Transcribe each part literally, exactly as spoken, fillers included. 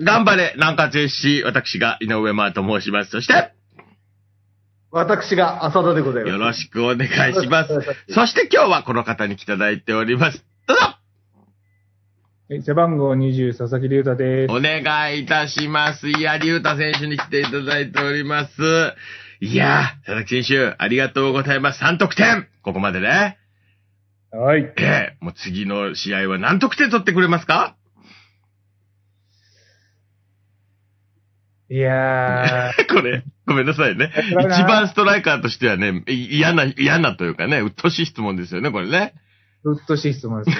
頑張れ、南葛 エフシー、私が井上真と申します。そして、 私が浅田でございます。 よろしくお願いします。そして今日はこの方に来ていただいております。どうぞ。 背番号にじゅう、佐々木隆太です。 お願いいたします。いや、隆太選手に来ていただいております。いや、佐々木選手、ありがとうございます。さん得点。ここまでね。 はい。 ええ、もう次の試合は何得点取ってくれますか？ いやー。 これ、ごめんなさいね。一番ストライカーとしてはね、嫌な、嫌なというかね、うっとしい質問ですよね、これね。 うっとしい質問ですね。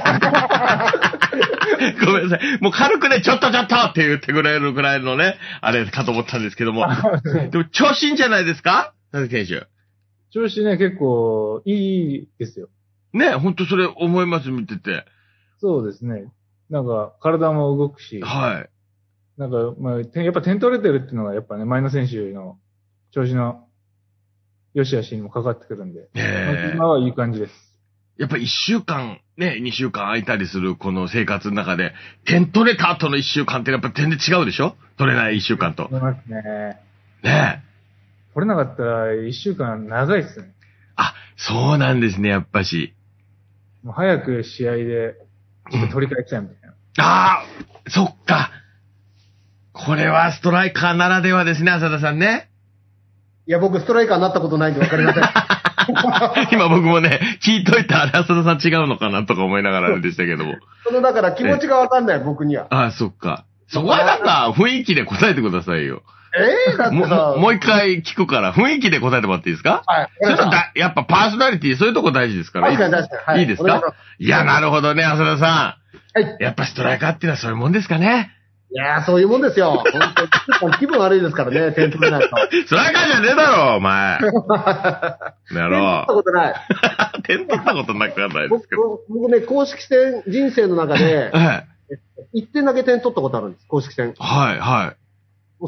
ごめんなさい。もう軽くね、ちょっとちょっとって言ってくれるぐらいのね、あれかと思ったんですけども。でも調子いいんじゃないですか？佐々木選手。 調子ね、結構いいですよ。 ね、ほんとそれ思います、見てて。 そうですね。なんか、体も動くし。 はい。 なんか、まあ、やっぱ点取れてるっていうのが、やっぱね、前の選手の調子の良し悪しにもかかってくるんで。えー、今はいい感じです。 やっぱ一週間、ね、二週間空いたりするこの生活の中で、点取れた後の一週間ってやっぱ全然違うでしょ？取れない一週間と。 取れますね。 ねえ。 取れなかったら一週間長いっすね。 あ、そうなんですね、やっぱし。 もう早く試合で、ちょっと取り替えちゃうみたいな。 うん、ああ、そっか。これはストライカーならではですね、浅田さんね。 いや、僕ストライカーになったことないんでわかりません。 今僕もね、聞いといたら浅田さん違うのかなとか思いながらでしたけども。 その、だから気持ちがわかんない、僕には。 ああ、そっか。そこはなんか雰囲気で答えてくださいよ。 ええー、だってさも。もう一回聞くから、雰囲気で答えてもらっていいですか？はい。それだやっぱパーソナリティ、そういうとこ大事ですから。 確かに確かに。はい。 いいですか？いや、なるほどね、浅田さん。はい。やっぱストライカーっていうのはそういうもんですかね。 いやー、そういうもんですよ。本当に気分悪いですからね、点取れないと。 ストライカーじゃねえだろ、お前。やろう。 点取ったことない。 点取ったことなくはないですけど。 僕ね、公式戦人生の中で、はい。いってんだけ点取ったことあるんです、公式戦。 はい、はい。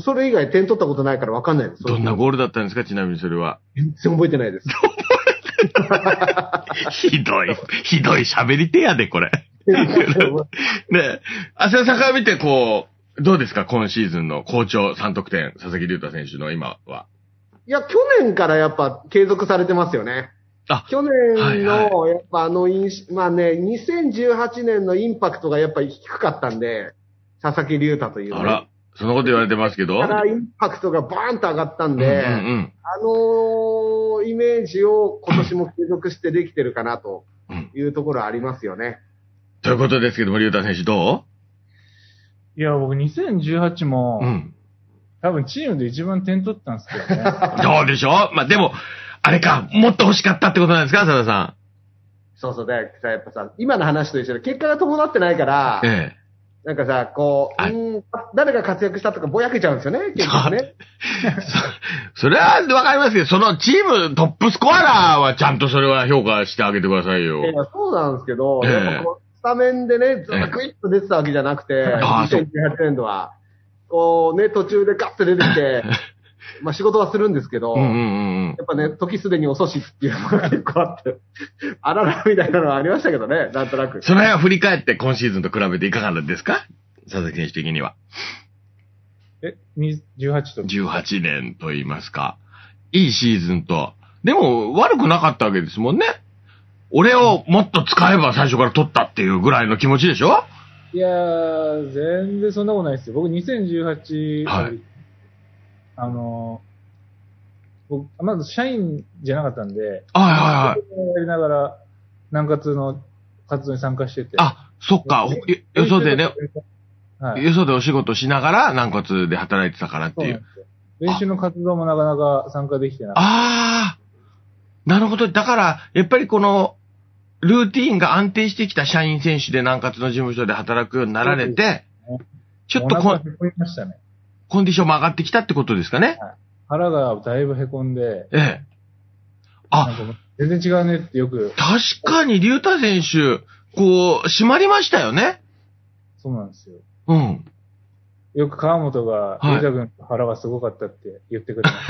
それ以外点取ったことないから分かんないです。 どんなゴールだったんですか、ちなみにそれは。 全然覚えてないです。 ひどい、ひどい喋り手やで、これ。ねえ、浅田さんから見て、こう、どうですか、今シーズンの好調さん得点、佐々木隆太選手の今は。 いや、去年からやっぱ継続されてますよね。あ、去年の、やっぱあの印、まあね、にせんじゅうはちねんのインパクトがやっぱり低かったんで、佐々木隆太という、ね。 あら、そんなこと言われてますけど。 だからインパクトがバーンと上がったんで、うんうんうん、あのー、イメージを今年も継続してできてるかなというところはありますよね。 ということですけども、隆太選手どう？いや、僕にせんじゅうはちも、うん、多分チームで一番点取ったんですけどね。 どうでしょう？まあ、でも、あれか、もっと欲しかったってことなんですか、佐田さん。 そうそう、だからやっぱさ、今の話と一緒で結果が伴ってないから、ええ、なんかさ、こう、うん、誰が活躍したとかぼやけちゃうんですよね、結局ね。 そ, それはわかりますけど、そのチームトップスコアラーはちゃんとそれは評価してあげてくださいよ。 いや、そうなんですけど、ええ、やっぱこうスタメンでね、ずっとクイッと出てたわけじゃなくて、ええ、にせんじゅうはちねん度は、こうね、途中でガッと出てきて、まあ仕事はするんですけど、うんうんうん、やっぱね、時すでに遅しっていうのが結構あって、あららみたいなのはありましたけどね、なんとなく。 その辺は振り返って今シーズンと比べていかがですか？佐々木選手的には。 え、じゅうはちとじゅうはちねんと言いますか。いいシーズンと。でも悪くなかったわけですもんね。俺をもっと使えば最初から取ったっていうぐらいの気持ちでしょ？ いやー、全然そんなことないですよ。僕にせんじゅうはち、はい、あの、僕、まず社員じゃなかったんで、はいはいはい。やりながら、南葛の活動に参加してて。 あ、そっか。よそでね、はい、よそでお仕事しながら南葛で働いてたからっていう。 練習の活動もなかなか参加できてなかった。 ああ、なるほど。だから、やっぱりこの、ルーティーンが安定してきた社員選手で南葛の事務所で働くようになられて、ね、ちょっとコン、ね、コンディションも上がってきたってことですかね。はい、 腹がだいぶ凹んで、 ええ。あ、 全然違うねってよく。 確かに、隆太選手、こう、締まりましたよね。 そうなんですよ。 うん。 よく川本が、隆太君の腹がすごかったって言ってくれます。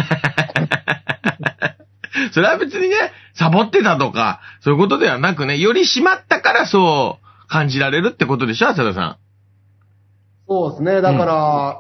それは別にね、サボってたとか、そういうことではなくね、より締まったからそう感じられるってことでしょ、浅田さん。 そうですね。だから、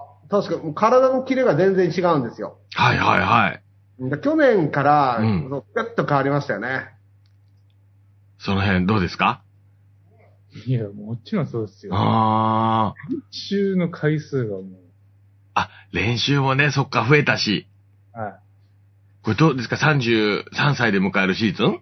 うん、確か体のキレが全然違うんですよ。 はいはいはい。 去年から、うん、ガッと変わりましたよね。 その辺どうですか？ いや、もちろんそうですよ。 ああ。 練習の回数がもう。 あ、練習もね、そっか、増えたし。 はい。 これどうですか？ さんじゅうさん 歳で迎えるシーズン？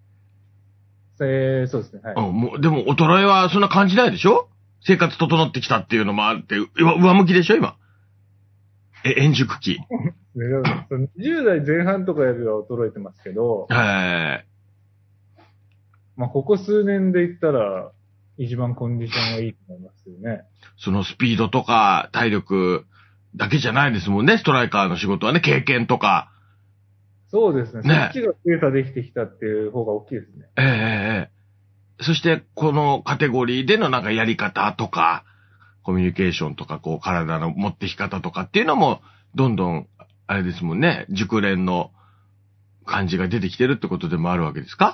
えー、そうですね。はい。 うん、もう、でも、衰えはそんな感じないでしょ？生活整ってきたっていうのもあって、上向きでしょ、今。え、円熟期。 にじゅう代前半とかよりは衰えてますけど。 はい。 まあ、ここ数年で言ったら、一番コンディションがいいと思いますよね。 そのスピードとか体力だけじゃないですもんね、ストライカーの仕事はね、経験とか。 そうですね。 ね。 そっちが精査できてきたっていう方が大きいですね。 ええええ。そして、このカテゴリーでのなんかやり方とか、コミュニケーションとか、こう、体の持ってき方とかっていうのも、どんどん、あれですもんね、熟練の感じが出てきてるってことでもあるわけですか？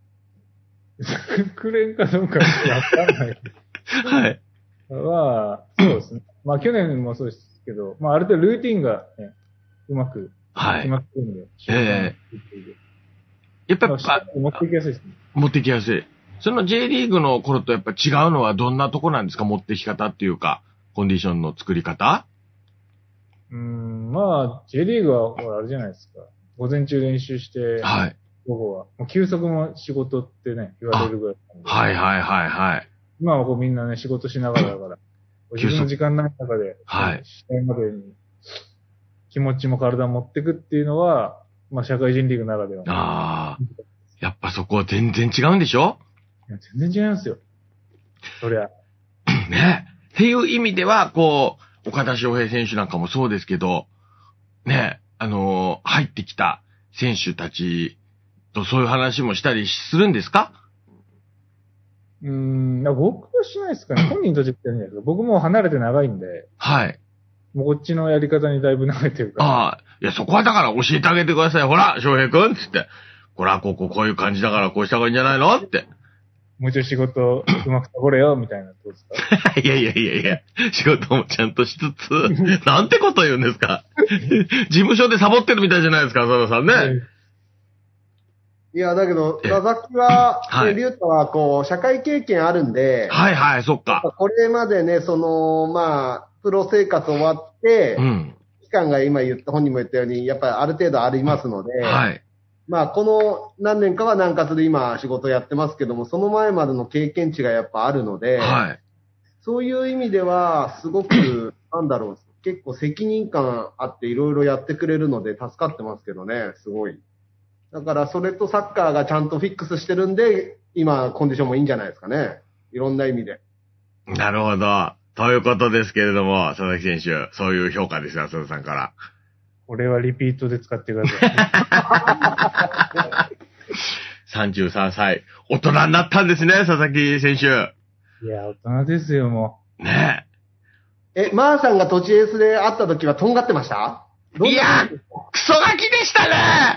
熟練かどうかわからない。 はい。 まあ、そうですね。まあ、去年もそうですけど、まあ、ある程度ルーティンがね、うまく、 はい。 決まってるんで。 ええやっぱり、 持ってきやすいですね。 持ってきやすい。その J リーグの頃とやっぱ違うのはどんなとこなんですか？持ってき方っていうか、コンディションの作り方？ うーん、まあ、J リーグは、ほら、あれじゃないですか。午前中練習して、 はい。 午後は。もう休息も仕事ってね、言われるぐらいなんで。 はいはいはいはい。 今はこうみんなね、仕事しながらだから、自分の時間の中で、 はい。 試合までに気持ちも体も持ってくっていうのは、まあ社会人リーグならでは。 ああ。やっぱそこは全然違うんでしょ？ いや、全然違いますよ。そりゃ。 ね。っていう意味では、こう、岡田翔平選手なんかもそうですけど、ね、あのー、入ってきた選手たちとそういう話もしたりするんですか？ うーん、僕はしないですかね。本人たちってやるんじゃないですか。僕も離れて長いんで。 はい。 もうこっちのやり方にだいぶ慣れてるから。 ああ、いや、そこはだから教えてあげてください。ほら、翔平くんつって。ほら、こここういう感じだからこうした方がいいんじゃないのって。 もうちょい仕事うまくさこれよ、みたいなことですか？ いやいやいやいや、仕事もちゃんとしつつ、なんてこと言うんですか？事務所でサボってるみたいじゃないですか、佐田さんね。 いや、だけど、佐々木は、ね、リュウタは、こう、社会経験あるんで、 はいはい、そっか。 これまでね、その、まあ、プロ生活終わって、うん、期間が今言った、本人も言ったように、やっぱりある程度ありますので、はい。まあ、この何年かは南葛で今仕事やってますけども、その前までの経験値がやっぱあるので、はい。そういう意味では、すごく、なんだろう、結構責任感あっていろいろやってくれるので助かってますけどね、すごい。だから、それとサッカーがちゃんとフィックスしてるんで、今、コンディションもいいんじゃないですかね。いろんな意味で。 なるほど。ということですけれども、佐々木選手、そういう評価ですよ、佐々さんから。 これはリピートで使ってください。さんじゅうさんさい。大人になったんですね、佐々木選手。 いや、大人ですよ、もう。ねえ。え、マーさんが土地エースで会った時はとんがってました？ いや、クソガキでしたね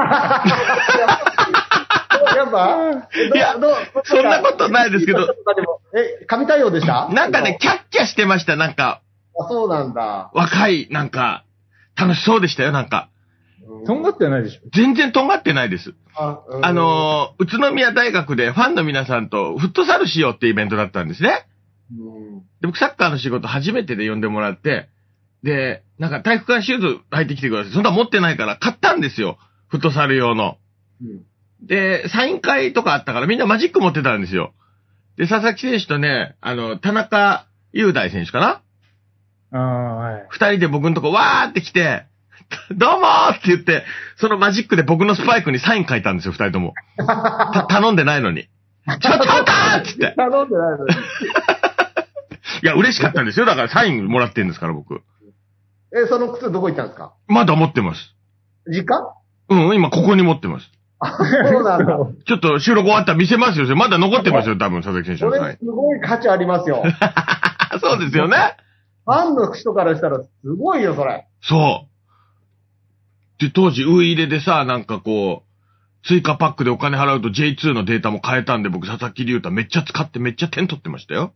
やっぱいや、そんなことないですけど。 え、神対応でした？ なんかね、キャッキャしてました、なんか。 あ、そうなんだ。 若い、なんか、楽しそうでしたよ、なんか。 とんがってないでしょ？ 全然とんがってないです。あ、あのー、宇都宮大学でファンの皆さんとフットサルしようってイベントだったんですね。うん、で僕サッカーの仕事初めてで呼んでもらって、で、なんか体育館シューズ履いてきてください。そんな持ってないから買ったんですよ。フットサル用の。うん、で、サイン会とかあったからみんなマジック持ってたんですよ。で、佐々木選手とね、あの、田中雄大選手かな？ ああ、はい。 二人で僕のとこわーって来て、どうもーって言って、そのマジックで僕のスパイクにサイン書いたんですよ、二人とも。た頼んでないのに。ちょっと待ったーっつって。 頼んでないのに。いや、嬉しかったんですよ。だからサインもらってんですから、僕。 え、その靴どこ行ったんですか？ まだ持ってます。 実家？ うん、今ここに持ってます。 そうなんだ。 ちょっと収録終わったら見せますよ。まだ残ってますよ、多分、佐々木選手のサイン。 これすごい価値ありますよ。 そうですよね。 ファンの人からしたらすごいよ、それ。 そう。で、当時、ウイイレでさ、なんかこう、追加パックでお金払うと ジェイツー のデータも変えたんで、僕、佐々木隆太めっちゃ使ってめっちゃ点取ってましたよ。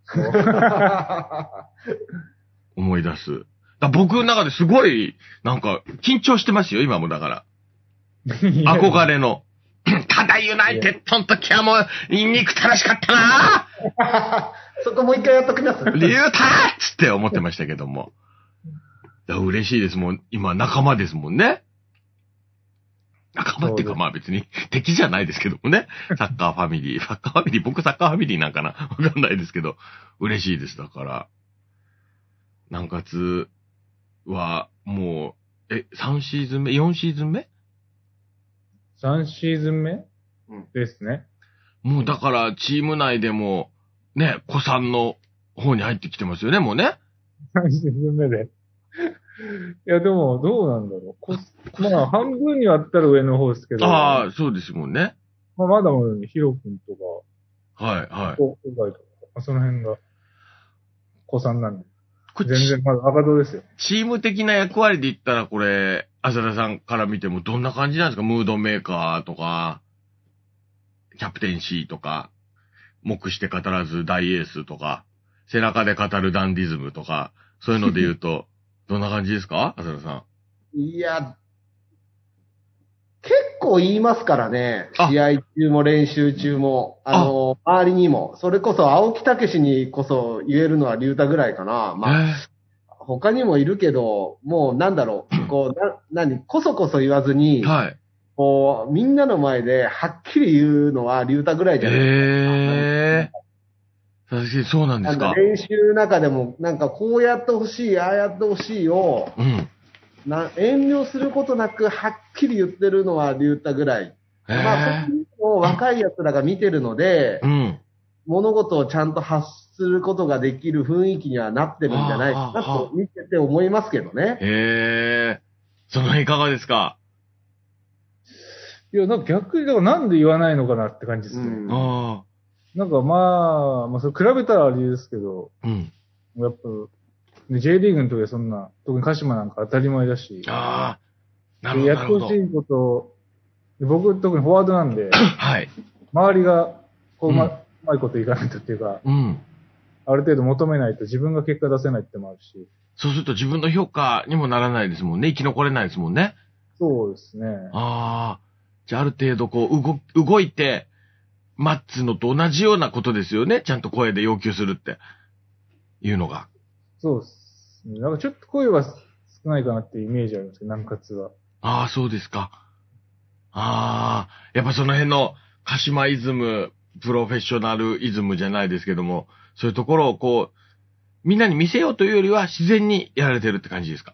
思い出す。だ僕の中ですごい、なんか、緊張してますよ、今もだから。憧れの。ただユナイテッドの時はもう、憎たらしかったなそこもう一回やっときます。 リューターっつって思ってましたけども。だ嬉しいですもん。今仲間ですもんね。仲間っていうかまあ別に敵じゃないですけどもね。サッカーファミリー。サッカーファミリー、僕サッカーファミリーなんかなわかんないですけど。嬉しいです。だから。南葛はもう、え、さんシーズン目 ?よん シーズン目 ? さんシーズン目ですね。 もうだからチーム内でも、ね、子さんの方に入ってきてますよね、もうね。 さんシーズン目で。いや、でも、どうなんだろう。こまあ、半分に割ったら上の方ですけど。 ああ、そうですもんね。 まあ、まだまだね、ヒロ君とか、はい、はい。 お、おがいとか、その辺が、子さんなんで。全然まだ赤道ですよ。 チーム的な役割で言ったら、これ、浅田さんから見てもどんな感じなんですか？ムードメーカーとか、キャプテンシーとか、目して語らず大エースとか、背中で語るダンディズムとか、そういうので言うと、どんな感じですか？浅田さん。いや、結構言いますからね。試合中も練習中も、あの、周りにも。それこそ青木武にこそ言えるのは龍太ぐらいかな。まあ、他にもいるけど、もうなんだろう、こう、な、なに、こそこそ言わずに、はい。こう、みんなの前ではっきり言うのは龍太ぐらいじゃないですか。 へー。確かにそうなんですか。 なんか練習の中でも、なんかこうやってほしい、ああやってほしいを、うん。な遠慮することなくはっきり言ってるのは龍太ぐらい。まあ、そういうのを若い奴らが見てるので、うん、物事をちゃんと発することができる雰囲気にはなってるんじゃないかなと見てて思いますけどね。 へー。その辺いかがですか？ いや、なんか逆に、だからなんで言わないのかなって感じですけど。うん、あなんかまあ、まあ、それ比べたらあれですけど、うん、やっぱ、J リーグの時はそんな、特に鹿島なんか当たり前だし。ああ、なるほど。やってほしいことを、僕特にフォワードなんで、はい。周りが、こう、うま、うん、うまいこといかないとっていうか、うん。ある程度求めないと自分が結果出せないってもあるし。 そうすると自分の評価にもならないですもんね。生き残れないですもんね。 そうですね。 ああ。じゃあある程度こう、動、動いて、待つのと同じようなことですよね。ちゃんと声で要求するって。いうのが。 そうですね。なんかちょっと声は少ないかなっていうイメージありますけど、南葛は。 ああ、そうですか。ああ、やっぱその辺の鹿島イズム、プロフェッショナルイズムじゃないですけども、そういうところをこう、みんなに見せようというよりは自然にやられてるって感じですか？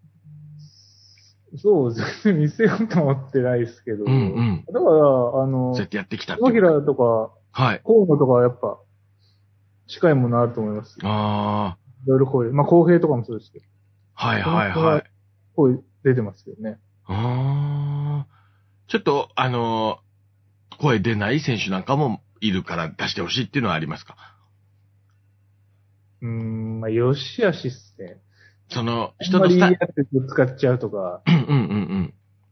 そうですね。見せようと思ってないですけど。うんうん。だから、あの、 そうやってやってきたって。 野平とか、はい。河野とかはやっぱ、近いものあると思います。ああ。いろいろ声、まあ、公平とかもそうですけど。 はいはいはい。 声出てますけどね。 ああ。ちょっと、あの、声出ない選手なんかもいるから出してほしいっていうのはありますか？ うーん、まあ、よしあしっすね。 その、人のスタイル。 あんまりやって使っちゃうとか。 うんうんうんうん。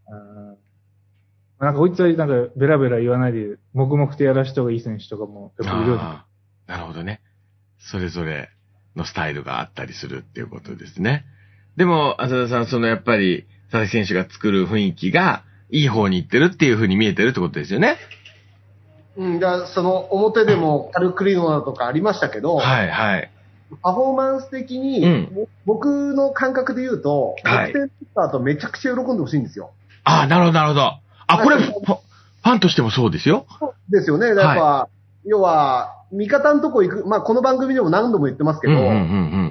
あなんかこいつはなんかベラベラ言わないで、黙々とやらした方がいい選手とかもやっぱいる。 ああ、なるほどね。それぞれのスタイルがあったりするっていうことですね。でも、浅田さん、そのやっぱり、佐々木選手が作る雰囲気が、いい方に行ってるっていう風に見えてるってことですよね。 うん、だその表でもカルクリノナとかありましたけど、 はいはい。 パフォーマンス的に、うん、僕の感覚で言うと、はい、得点取った後めちゃくちゃ喜んでほしいんですよ。 ああ、なるほどなるほど。あ、これ、ファンとしてもそうですよ。 そうですよね。やっぱ、はい、要は、味方のとこ行く、まあこの番組でも何度も言ってますけど、うんうんうんうん、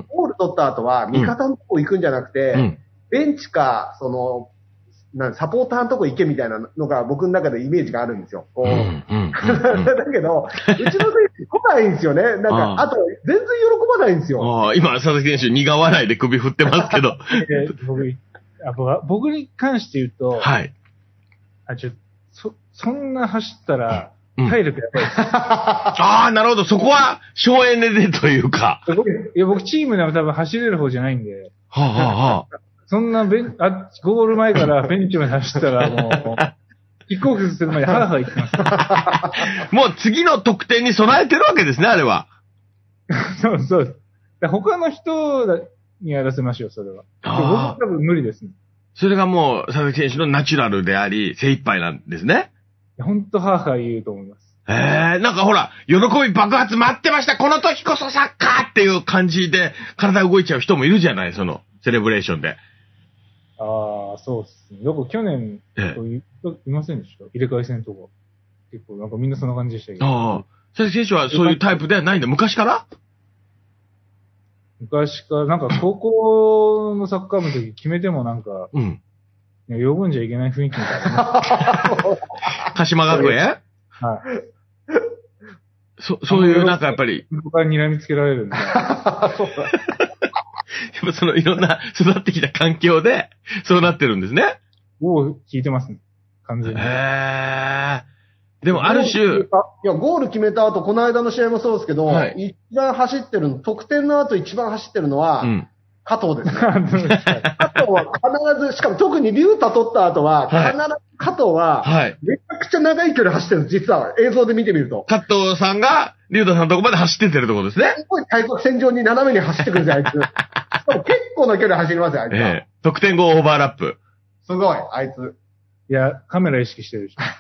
ゴール取った後は味方のとこ行くんじゃなくて、うん、ベンチか、その、なんサポーターのとこ行けみたいなのが僕の中でイメージがあるんですよ。こううんうんうんうん、だけど、うちの選手来ないんですよね。なんか、あと、全然喜ばないんですよ。 あ今、佐々木選手苦笑いで首振ってますけど。 僕あ僕に関して言うと、 はい。 あ、ちょ、そ、そんな走ったら、体力やばいです。うん、 ああ、なるほど。そこは、省エネでというか。 いや、僕チームでも多分走れる方じゃないんで。 はあ、はあはあ、 そんなベン、あ、ゴール前からベンチまで走ったらもう、キックオフする前にハラハラ言ってます。 もう次の得点に備えてるわけですね、あれは。 そうそう。他の人にやらせましょう、それは。僕多分無理ですね。 それがもう、佐々木選手のナチュラルであり、精一杯なんですね。 ほんと、はぁはぁ言うと思います。 ええー、なんかほら、喜び爆発待ってました、この時こそサッカーっていう感じで、体動いちゃう人もいるじゃない、その、セレブレーションで。 ああ、そうっすね。だから去年、ええ、いませんでした入れ替え戦とか。結構、なんかみんなそんな感じでしたけど。 ああ。佐々木選手はそういうタイプではないんだ。昔から昔から、なんか高校のサッカー部の時決めてもなんか、うん。呼ぶんじゃいけない雰囲気みたいな。 鹿島学園はい。そ、そういうなんかやっぱり。 僕は睨みつけられるんで。そうだ。 やっぱそのいろんな育ってきた環境で、そうなってるんですね。 を聞いてますね。完全に。 へー。でもある種。いや、ゴール決めた後、この間の試合もそうですけど、はい、一番走ってるの、得点の後一番走ってるのは、うん、加藤ですね。加藤は必ず、しかも特に竜太取った後は、必ず加藤は、めちゃくちゃ長い距離走ってるんです、実は。映像で見てみると。 加藤さんが、竜太さんのとこまで走ってってるところですね。 すごい対角線上に斜めに走ってくるんですよ、あいつ。しかも結構な距離走りますよ、あいつは。ええ、 得点後オーバーラップ。 すごい、あいつ。 いや、カメラ意識してるでしょ。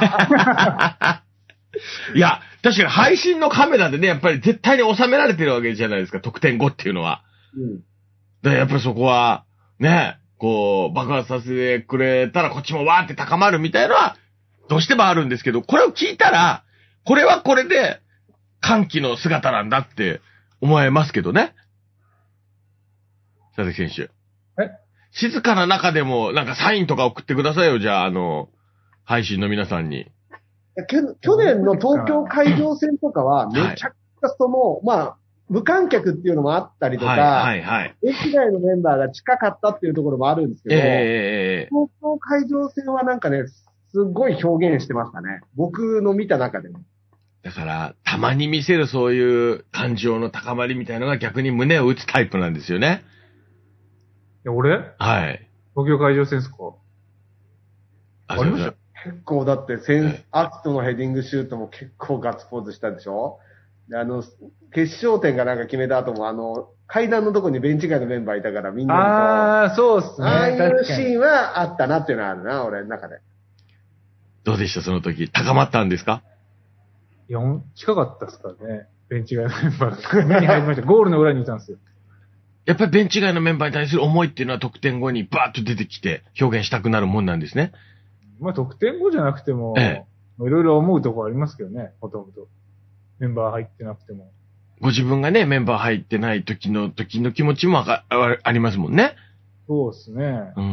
いや、確かに配信のカメラでね、やっぱり絶対に収められてるわけじゃないですか、得点後っていうのは。うん。だからやっぱりそこは、ね、こう、爆発させてくれたらこっちもわーって高まるみたいなのは、どうしてもあるんですけど、これを聞いたら、これはこれで、歓喜の姿なんだって思えますけどね。佐々木選手。え静かな中でも、なんかサインとか送ってくださいよ、じゃあ、あの、配信の皆さんに。 去年の東京会場戦とかは、めちゃくちゃその、はい、まあ、無観客っていうのもあったりとか、はいはいはい。駅外のメンバーが近かったっていうところもあるんですけど、えー、東京会場戦はなんかね、すごい表現してましたね。僕の見た中でも。 だから、たまに見せるそういう感情の高まりみたいなのが逆に胸を打つタイプなんですよね。 いや、俺はい。 東京会場戦ですかありました結構だって、センアキトのヘディングシュートも結構ガッツポーズしたでしょで、あの、決勝点がなんか決めた後も、あの、階段のとこにベンチ外のメンバーいたからみんなでこう。 ああ、そうっすね。 ああいうシーンはあったなっていうのはあるな、俺の中で。 どうでしたその時。高まったんですかいや、近かったっすからね。ベンチ外のメンバーが。目に入りました。ゴールの裏にいたんですよ。 やっぱりベンチ外のメンバーに対する思いっていうのは得点後にバーッと出てきて表現したくなるもんなんですね。 まあ得点後じゃなくても、ええ、いろいろ思うところありますけどね、ほとんど。メンバー入ってなくても。 ご自分がね、メンバー入ってない時の時の気持ちもあ、ありますもんね。 そうですね。 うんうんうん。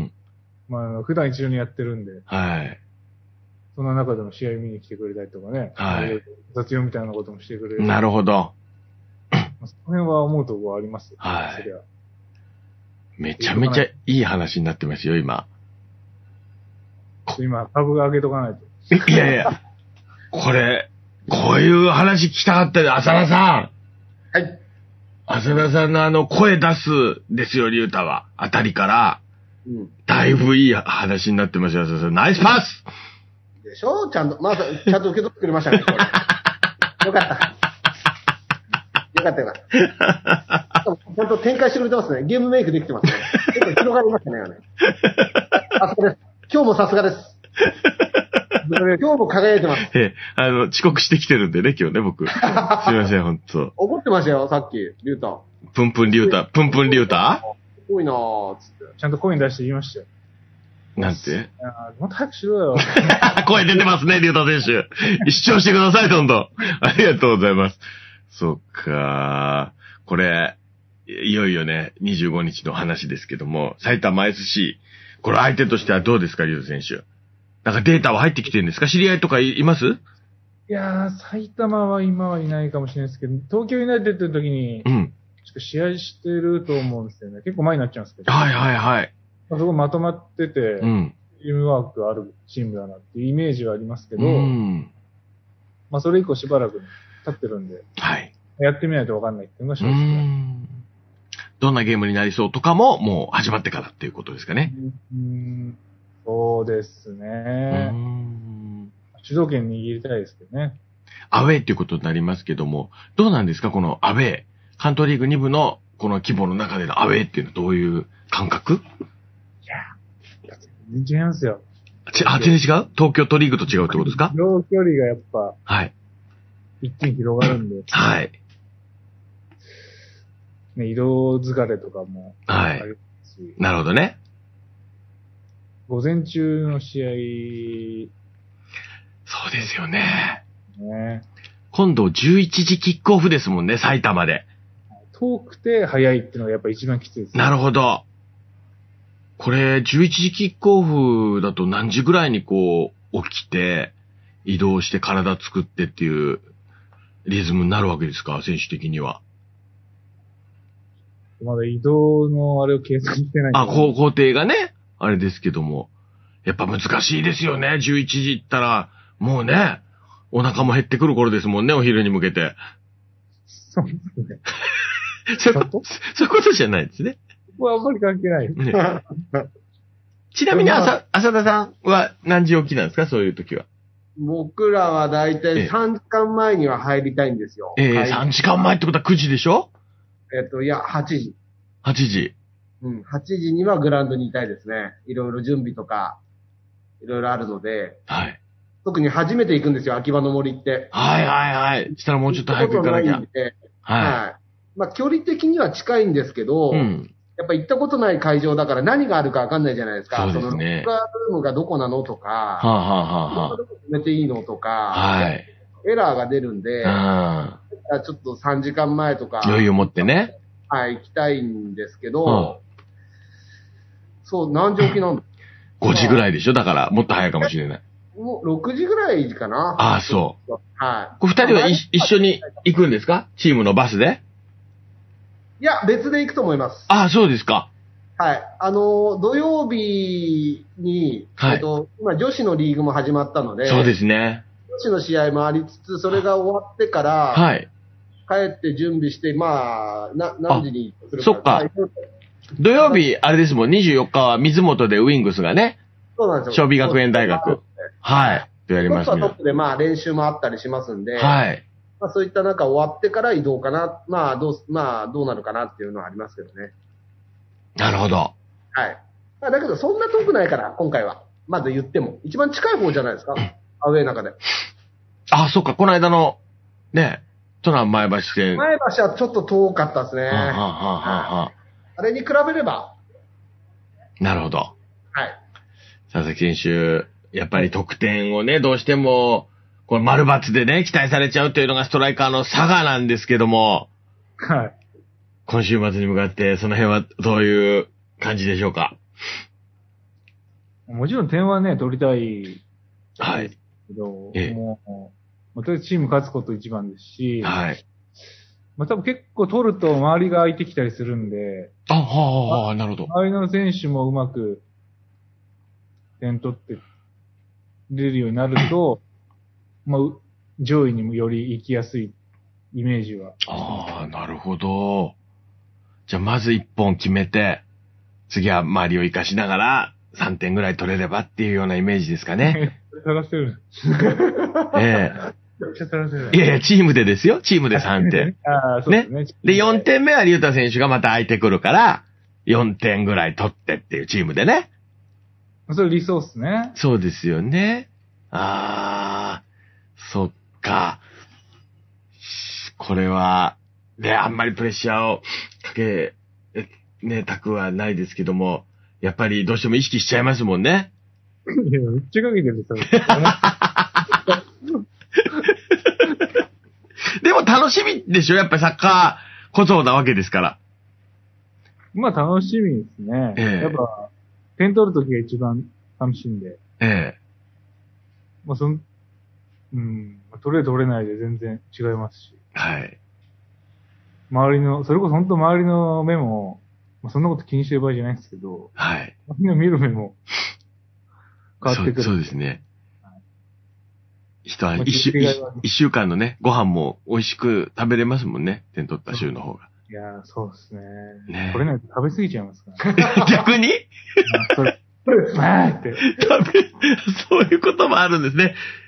まあ普段一緒にやってるんで。 はい。 そんな中でも試合見に来てくれたりとかね。 はい。 雑用みたいなこともしてくれる。 なるほど。 その辺は思うところありますよ。 はい。めちゃめちゃいい話になってますよ、今。 今、株上げとかないと。 いやいや、これ、こういう話聞きたかったで、浅田さん。はい。 浅田さんのあの、声出すですよ、龍太は。あたりから。うん。だいぶいい話になってますよ、浅田さん。ナイスパスでしょちゃんと、まあ、ちゃんと受け取ってくれましたね。よかった。よかったよかった。ちゃんと展開してくれてますね。ゲームメイクできてますね。結構広がりましたね。さすがです。今日もさすがです。今日も輝いてます。 ええ、あの、遅刻してきてるんでね、今日ね、僕。すいません、ほんと。 怒ってましたよ、さっき、リュウタ。 プンプンリュウタ、プンプンリュウタすごいなー、つって。 ちゃんと声に出して言いましたよ。 なんていやもっと早くしろよ。 声出てますね、リュウタ選手。視聴してください、どんどん。ありがとうございます。そっかー。これ、いよいよね、にじゅうごにちの話ですけども、埼玉 エスシー、これ相手としてはどうですか、リュウタ選手。なんかデータは入ってきてるんですか？知り合いとか い, いますいやー、埼玉は今はいないかもしれないですけど、東京ユナイテッドの時に、うん。試合してると思うんですよね。結構前になっちゃうんですけど。 はいはいはい。 まあ、そこまとまってて、うん。チームワークあるチームだなっていうイメージはありますけど、うん。まあそれ以降しばらく経ってるんで、 はい。 やってみないとわかんないっていうのが正直。うん。 どんなゲームになりそうとかも、もう始まってからっていうことですかね。 うん。そうですね。うん。主導権握りたいですけどね。 アウェーっていうことになりますけども、どうなんですかこのアウェー。関東リーグに部のこの規模の中でのアウェーっていうのはどういう感覚？いや、全然違いますよ。 ちあ、全然違う？東京都リーグと違うってことですか？ 移動距離がやっぱ、 はい。 一気に広がるんで。 はい。 ね、移動疲れとかもありますし。 はい。なるほどね。 午前中の試合。そうですよね。 ね。 今度じゅういちじキックオフですもんね、埼玉で。 遠くて早いっていうのがやっぱ一番きついです、ね。 なるほど。これ、じゅういちじキックオフだと何時ぐらいにこう、起きて、移動して体作ってっていうリズムになるわけですか、選手的には。 まだ移動のあれを計算してない。 あ、こう、工程がね、あれですけども。やっぱ難しいですよね、じゅういちじ行ったら、もうね、お腹も減ってくる頃ですもんね、お昼に向けて。 そうですね。 そういうこと、そういうことじゃないですね。 ここはあんまり関係ない。ね、 ちなみに浅、浅田さんは何時起きなんですか、そういう時は。 僕らはだいたいさんじかんまえには入りたいんですよ。 ええー、さんじかんまえってことはくじでしょ？ えっと、いや、はちじ。 はちじ。 うん、はちじにはグラウンドにいたいですね。いろいろ準備とか、いろいろあるので。 はい。 特に初めて行くんですよ、秋葉の森って。 はいはいはい。したらもうちょっと早く行かなきゃ。はい。 はい。まあ、距離的には近いんですけど、うん、やっぱ行ったことない会場だから何があるかわかんないじゃないですか。 そうですね。 そのロッカールームがどこなのとか、はあ、はあはあ、 どこ止めていいのとか、 はい。 エラーが出るんで、ちょっとさんじかんまえとか、 余裕を持ってね。 はい、行きたいんですけど、うん、そう、何時起きなんだごじぐらいでしょ？だから、もっと早いかもしれない。 もうろくじぐらいかな。 ああ、そう。 はい。 これ二人は一緒に行くんですか？チームのバスで？ いや、別で行くと思います。 ああ、そうですか。 はい。あの、土曜日に、はい、えっと、今女子のリーグも始まったので、 そうですね。 女子の試合もありつつ、それが終わってから、はい。帰って準備して、まあ、な、何時にするか。 そっか。土曜日、あれですもん、にじゅうよっかは水本でウィングスがね。 そうなんですよ。 尚美学園大学。はい。とやりますね。 トップでまあ練習もあったりしますんで。 はい。 まあそういった中終わってから移動かな。まあどう、まあどうなるかなっていうのはありますけどね。 なるほど。 はい。まあだけどそんな遠くないから、今回は。まず言っても。一番近い方じゃないですか。アウェーの中で。 あ、そっか。この間の、ね、都南前橋戦。 前橋はちょっと遠かったですね。はあ、はあはあはあ、あれに比べれば。 なるほど。 はい。 佐々木選手、やっぱり得点をね、どうしても、この丸抜でね、期待されちゃうというのがストライカーの佐賀なんですけども。 はい。 今週末に向かって、その辺はどういう感じでしょうか？ もちろん点はね、取りたい。 はい。 けど、ええ、もう、とりあえずチーム勝つこと一番ですし、 はい。 まあ多分結構取ると周りが空いてきたりするんで、 あ、はあ、はあ、なるほど。 周りの選手もうまく点取って出るようになると、まあ、上位にもより行きやすいイメージは。 ああ、なるほど。じゃあまず一本決めて、次は周りを生かしながらさんてんぐらい取れればっていうようなイメージですかね。 探してる。 ええ。いやいや、チームでですよ。チームでさんてん。 ああ、そうですね。 で、よんてんめは龍太選手がまた空いてくるから、よんてんぐらい取ってっていうチームでね。 それ理想っすね。 そうですよね。ああ、そっか。これは、ね、あんまりプレッシャーをかけ、ね、たくはないですけども、やっぱりどうしても意識しちゃいますもんね。 いや、めっちゃかけてるさ。 でも楽しみでしょ？やっぱりサッカー小僧なわけですから。 まあ楽しみですね。ええ、やっぱ、点取るときが一番楽しいんで。 ええ。 まあその、うん、取れ取れないで全然違いますし。 はい。 周りの、それこそ本当周りの目も、まあ、そんなこと気にしてる場合じゃないんですけど。 はい。 周りの見る目も変わってくる。 そう、そうですね。人は一週、一週間のね、ご飯も美味しく食べれますもんね。点取った週の方が。 いやー、そうですね。 ね取れないと食べ過ぎちゃいますからね。 逆にそれ、それ、まーって。 食べ、そういうこともあるんですね。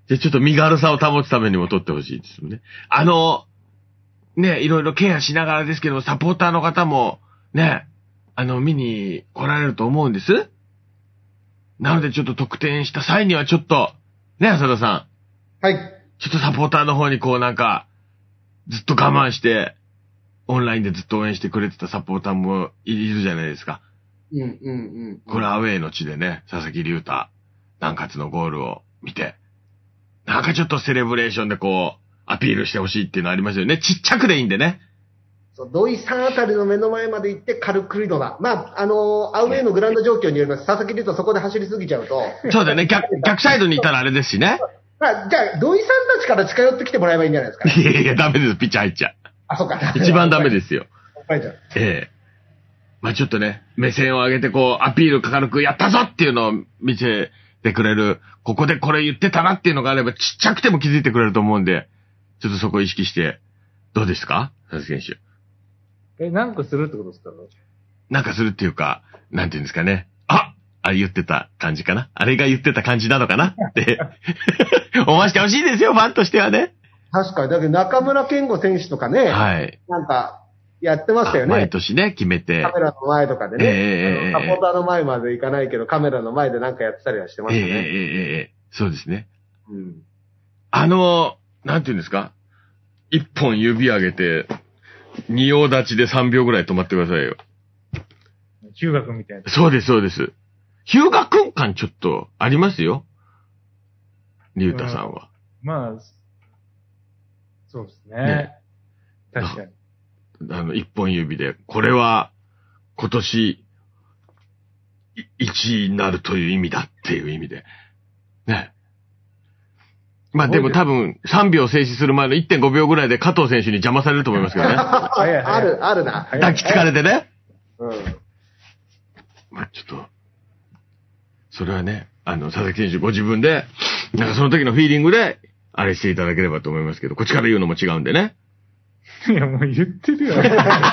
じゃあちょっと身軽さを保つためにも取ってほしいですよね。あの、ね、いろいろケアしながらですけど、サポーターの方も、ね、あの、見に来られると思うんです。なのでちょっと得点した際にはちょっと、ね、浅田さん。はい。 ちょっとサポーターの方にこうなんか、ずっと我慢して、オンラインでずっと応援してくれてたサポーターもいるじゃないですか。 うんうんうん。 これアウェイの地でね、佐々木隆太、南葛のゴールを見て、なんかちょっとセレブレーションでこう、アピールしてほしいっていうのありますよね。ちっちゃくでいいんでね。 そう、土井さんあたりの目の前まで行って軽くリードだ。まあ、あのー、アウェイのグラウンド状況によります。佐々木隆太そこで走りすぎちゃうと。 そうだよね。逆、逆サイドにいたらあれですしね。 まあ、じゃあ、土井さんたちから近寄ってきてもらえばいいんじゃないですか、ね。 いやいや、ダメです。ピッチャー入っちゃう。 あ、そっか。 一番ダメですよ。 入っちゃう。 ええ。まあちょっとね、目線を上げてこう、アピール軽くやったぞっていうのを見せてくれる、ここでこれ言ってたなっていうのがあれば、ちっちゃくても気づいてくれると思うんで、ちょっとそこを意識して、どうですか佐々木選手。え、なんかするってことですか？ なんかするっていうか、なんていうんですかね。ああれ言ってた感じかなあれが言ってた感じなのかなって思わせてほしいですよ、ファンとしてはね。 確かに。だけど中村健吾選手とかね。 はい。 なんか、やってましたよね。 毎年ね、決めて。 カメラの前とかでね。 ええー。 サポーターの前まで行かないけど、カメラの前でなんかやってたりはしてましたね。 ええー、ええー、そうですね。 うん。 あの、なんていうんですか一本指上げて、二葉立ちでさんびょうぐらい止まってくださいよ。 ヒューガ君みたいな。 そうです、そうです。ヒューガ君感ちょっとありますよ。リュウタさんは。 うん、まあ、そうですね。ね、確かに。 あの、一本指で、これは、今年、いちいになるという意味だっていう意味で。ね。まあでも多分、さんびょう静止する前の いってんごびょうぐらいで加藤選手に邪魔されると思いますけどね。 ある、あるな。 抱きつかれてね。 うん。 まあちょっと、それはね、あの、佐々木選手ご自分で、なんかその時のフィーリングで、あれしていただければと思いますけど、こっちから言うのも違うんでね。 いや、もう言ってるよ。ま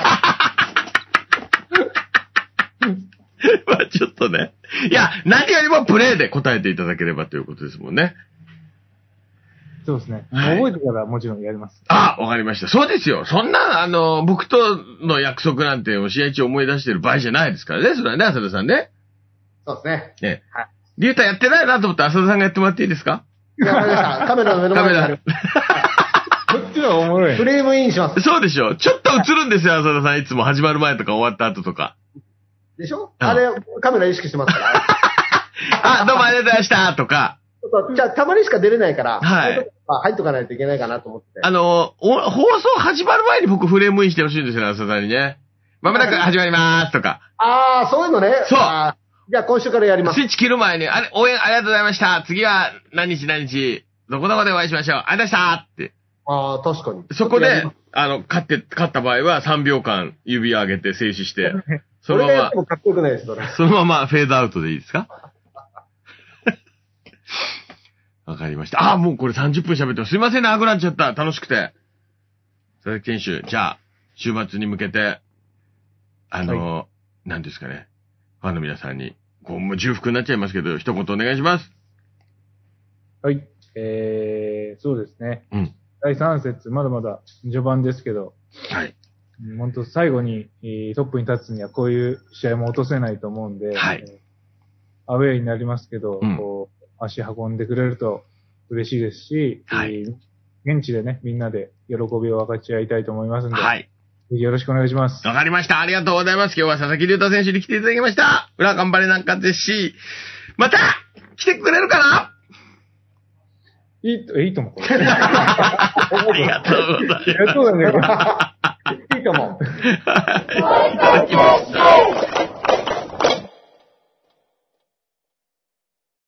あちょっとね。いや、何よりもプレーで答えていただければということですもんね。 そうですね。はい、覚えてからもちろんやります。 あ、わかりました。そうですよ。そんな、あの、僕との約束なんて試合中思い出してる場合じゃないですからね。それはね、浅田さんね。 そうですね。 ね。はい。リュウタやってないなと思ったら浅田さんがやってもらっていいですか？ いや、わかりました。カメラの目の前にある。 こっちはおもろい。 フレームインします。 そうでしょ。ちょっと映るんですよ、浅田さん。いつも始まる前とか終わった後とか。 でしょ、うん、あれ、カメラ意識してますから。 あ、どうもありがとうございましたとか。 じゃあ、たまにしか出れないから、 はい。 入っとかないといけないかなと思って。 あの、放送始まる前に僕フレームインしてほしいんですよ、浅田さんにね。まもなく始まりまーすとか。 ああ、そういうのね。 そう。 じゃあ今週からやります。 スイッチ切る前に、あれ、応援ありがとうございました。次は何日何日、どこどこでお会いしましょう。ありがとうございましたって。 ああ、確かに。 そこで、あの、勝って、勝った場合はさんびょうかん指を上げて静止して、そのまま、 それかっこよくないです、それ。 そのままフェードアウトでいいですか？わかりました。ああ、もうこれさんじゅっぷん喋ってます。すいませんね、長くなっちゃった。楽しくて。佐々木選手、じゃあ、週末に向けて、あの、はい、何ですかね。ファンの皆さんに、こう、もう重複になっちゃいますけど、一言お願いします。 はい。えー、そうですね。 うん。 だいさん節、まだまだ序盤ですけど、 はい。 本当最後に、えー、トップに立つにはこういう試合も落とせないと思うんで、 はい。 えー、アウェイになりますけど、 うん、 こう足運んでくれると嬉しいですし、 はい。 えー、現地でね、みんなで喜びを分かち合いたいと思いますんで、 はい。 ぜひよろしくお願いします。 わかりました。ありがとうございます。今日は佐々木隆太選手に来ていただきました。裏頑張れなんかですし、また来てくれるかないい、いいと思う。 ありがとうございます。 ありがとうございます。 いいと思う。